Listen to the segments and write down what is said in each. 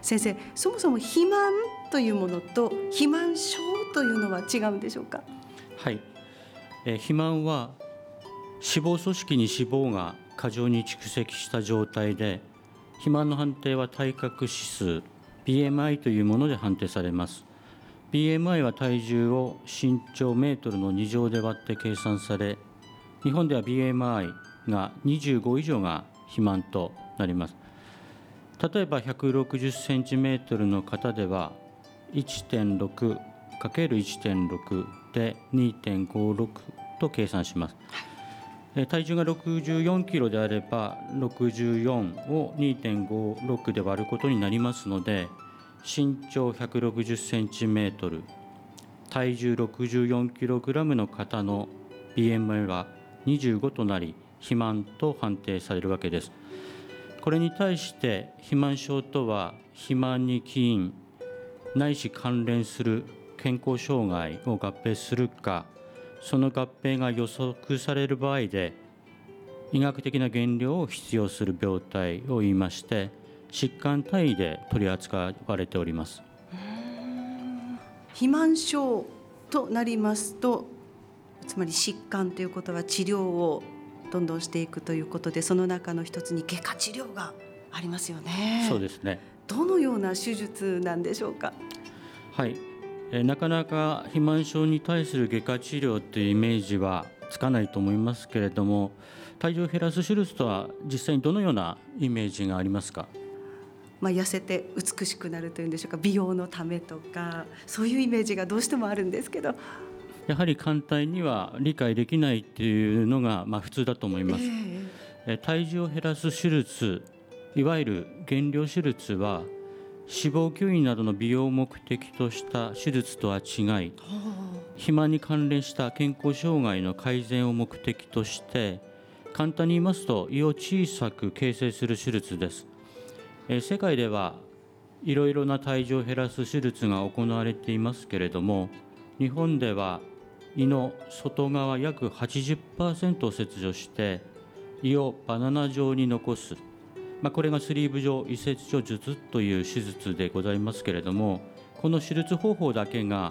先生、そもそも肥満というものと肥満症というのは違うんでしょうか？ はい、肥満は脂肪組織に脂肪が過剰に蓄積した状態で、肥満の判定は体格指数 BMI というもので判定されます。 BMI は体重を身長メートルの2乗で割って計算され、日本では BMI が25以上が肥満となります。例えば160センチメートルの方では 1.6×1.6 で 2.56 と計算します。体重が64キロであれば64を 2.56 で割ることになりますので、身長160センチメートル、体重64キログラムの方の BMI は25となり、肥満と判定されるわけです。これに対して肥満症とは、肥満に起因ないし関連する健康障害を合併するか、その合併が予測される場合で医学的な減量を必要する病態を言いまして、疾患単位で取り扱われております。 肥満症となりますと、つまり疾患ということは治療をどんどんしていくということで、その中の一つに外科治療がありますよね。 そうですね。 どのような手術なんでしょうか？ はい、なかなか肥満症に対する外科治療というイメージはつかないと思いますけれども、体重を減らす手術とは実際にどのようなイメージがありますか？ 痩せて美しくなるというんでしょうか、美容のためとか、そういうイメージがどうしてもあるんですけど、 やはり簡単には理解できないというのが普通だと思います。体重を減らす手術、いわゆる減量手術は脂肪吸引などの美容を目的とした手術とは違い、肥満に関連した健康障害の改善を目的として、簡単に言いますと胃を小さく形成する手術です。世界ではいろいろな体重を減らす手術が行われていますけれども、日本では胃の外側約 80% を切除して胃をバナナ状に残す、これがスリーブ状胃切除術という手術でございますけれども、この手術方法だけが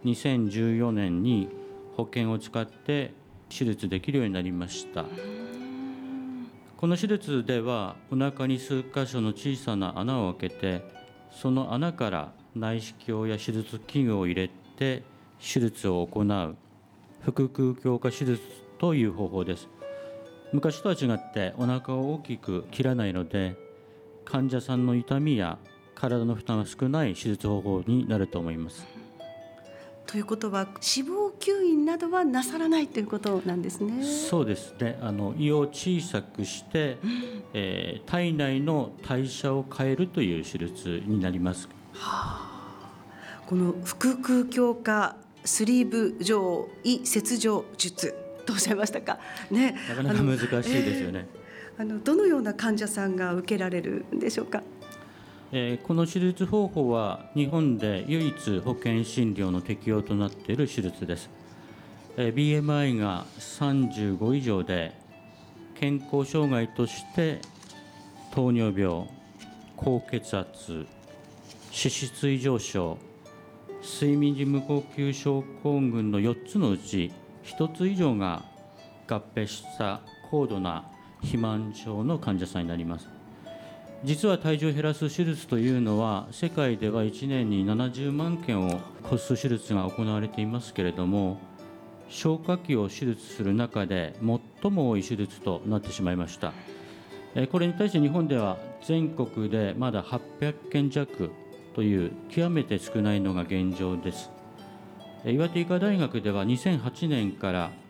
2014年に保険を使って手術できるようになりました。この手術ではお腹に数箇所の小さな穴を開けて、その穴から内視鏡や手術器具を入れて手術を行う腹腔鏡下手術という方法です。昔とは違ってお腹を大きく切らないので、患者さんの痛みや体の負担が少ない手術方法になると思います。 ということは脂肪吸引などはなさらないということなんですね。 そうですね。胃を小さくして、体内の代謝を変えるという手術になります。 この腹腔鏡下スリーブ状胃切除術とおっしゃいましたかね。 なかなか難しいですよね。 どのような患者さんが受けられるんでしょうか？ この手術方法は日本で唯一保険診療の適用となっている手術です。BMI が35以上で健康障害として糖尿病、高血圧、脂質異常症、睡眠時無呼吸症候群の4つのうち1つ以上が合併した高度な肥満症の患者さんになります。実は体重を減らす手術というのは世界では1年に70万件を超す手術が行われていますけれども、消化器を手術する中で最も多い手術となってしまいました。これに対して日本では全国でまだ800件弱という極めて少ないのが現状です。岩手医科大学では2008年から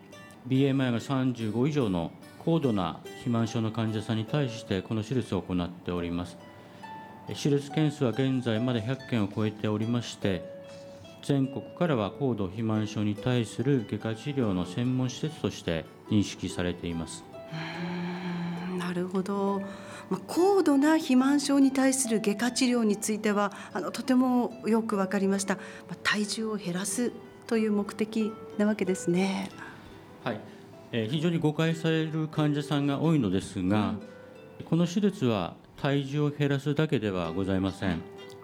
BMI が35以上の高度な肥満症の患者さんに対してこの手術を行っております。手術件数は現在まで100件を超えておりまして、全国からは高度肥満症に対する外科治療の専門施設として認識されています。 なるほど。高度な肥満症に対する外科治療についてはとてもよく分かりました。体重を減らすという目的なわけですね。 はい、非常に誤解される患者さんが多いのですが、この手術は体重を減らすだけではございません。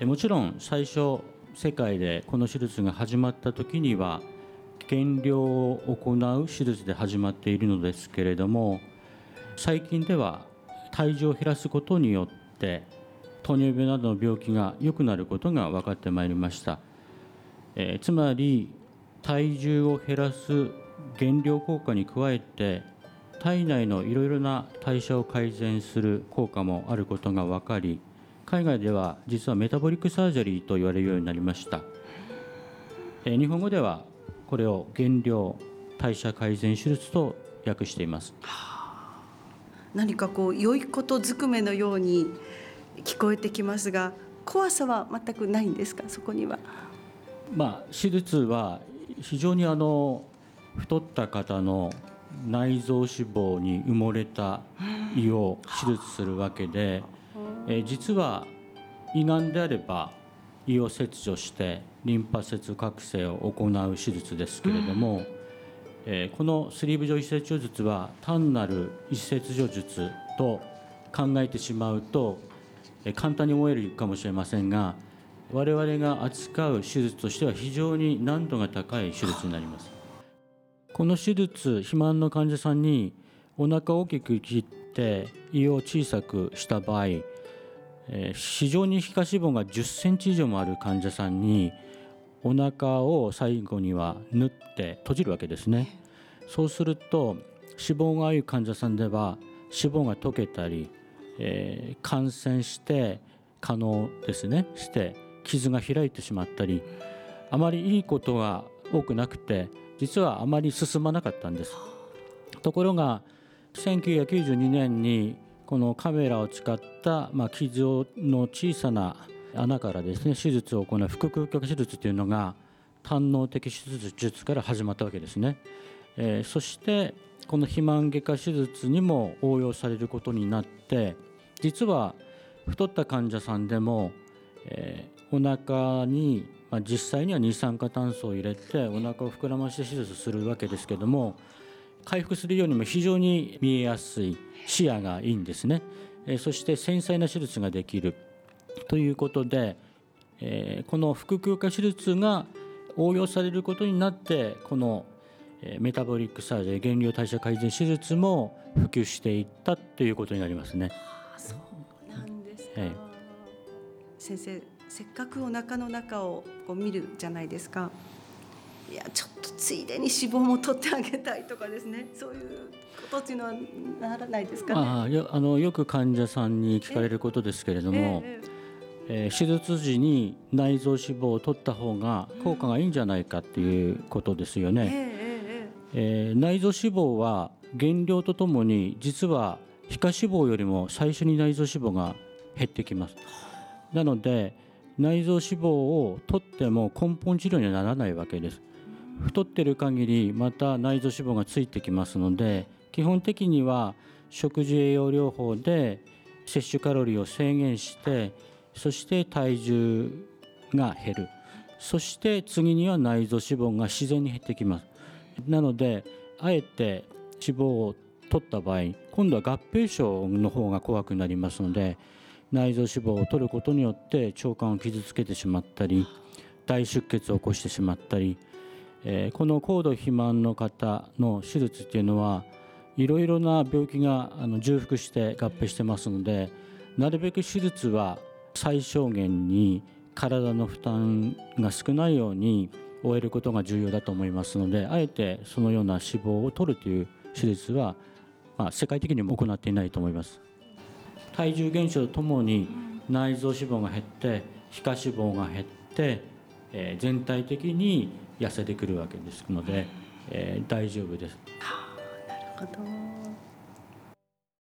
もちろん最初世界でこの手術が始まった時には減量を行う手術で始まっているのですけれども、最近では体重を減らすことによって糖尿病などの病気が良くなることが分かってまいりました。つまり体重を減らす減量効果に加えて体内のいろいろな代謝を改善する効果もあることが分かり、海外では実はメタボリックサージャリーと言われるようになりました。日本語ではこれを減量代謝改善手術と訳しています。 何か良いことずくめのように聞こえてきますが、怖さは全くないんですか、そこには。 手術は非常に太った方の内臓脂肪に埋もれた胃を手術するわけで、実は胃がんであれば胃を切除してリンパ節覚醒を行う手術ですけれども、このスリーブ状移切除術は単なる移切除術と考えてしまうと簡単に思えるかもしれませんが、我々が扱う手術としては非常に難度が高い手術になります。この手術、肥満の患者さんにお腹を大きく切って胃を小さくした場合、非常に皮下脂肪が10センチ以上もある患者さんにお腹を最後には縫って閉じるわけですね。そうすると脂肪が多い患者さんでは脂肪が溶けたり、感染して可能ですねして傷が開いてしまったり、あまりいいことが多くなくて実はあまり進まなかったんです。ところが1992年にこのカメラを使った傷の小さな穴からですね手術を行う腹腔鏡手術というのが胆のう的手術から始まったわけですね。そしてこの肥満外科手術にも応用されることになって、実は太った患者さんでも、お腹に、実際には二酸化炭素を入れてお腹を膨らまして手術するわけですけども、回復するようにも非常に見えやすい、視野がいいんですね。そして繊細な手術ができるということで、この腹腔鏡手術が応用されることになって、このメタボリックサージャリー減量代謝改善手術も普及していったということになりますね。 そうなんですか。先生、せっかくお腹の中を見るじゃないですか。いや、ちょっとついでに脂肪も取ってあげたいとかですね、そういうことっていうのはならないですかね。 よく患者さんに聞かれることですけれども、手術時に内臓脂肪を取った方が効果がいいんじゃないかっていうことですよね。内臓脂肪は減量とともに実は皮下脂肪よりも最初に内臓脂肪が減ってきます。なので内臓脂肪を取っても根本治療にはならないわけです。太っている限りまた内臓脂肪がついてきますので、基本的には食事栄養療法で摂取カロリーを制限して、そして体重が減る、そして次には内臓脂肪が自然に減ってきます。なのであえて脂肪を取った場合、今度は合併症の方が怖くなりますので、内臓脂肪を取ることによって腸管を傷つけてしまったり大出血を起こしてしまったり、この高度肥満の方の手術っていうのはいろいろな病気が重複して合併してますので、なるべく手術は最小限に体の負担が少ないように終えることが重要だと思いますので、あえてそのような脂肪を取るという手術は、世界的にも行っていないと思います。体重減少とともに内臓脂肪が減って皮下脂肪が減って、全体的に痩せてくるわけですので、大丈夫です。 なるほど。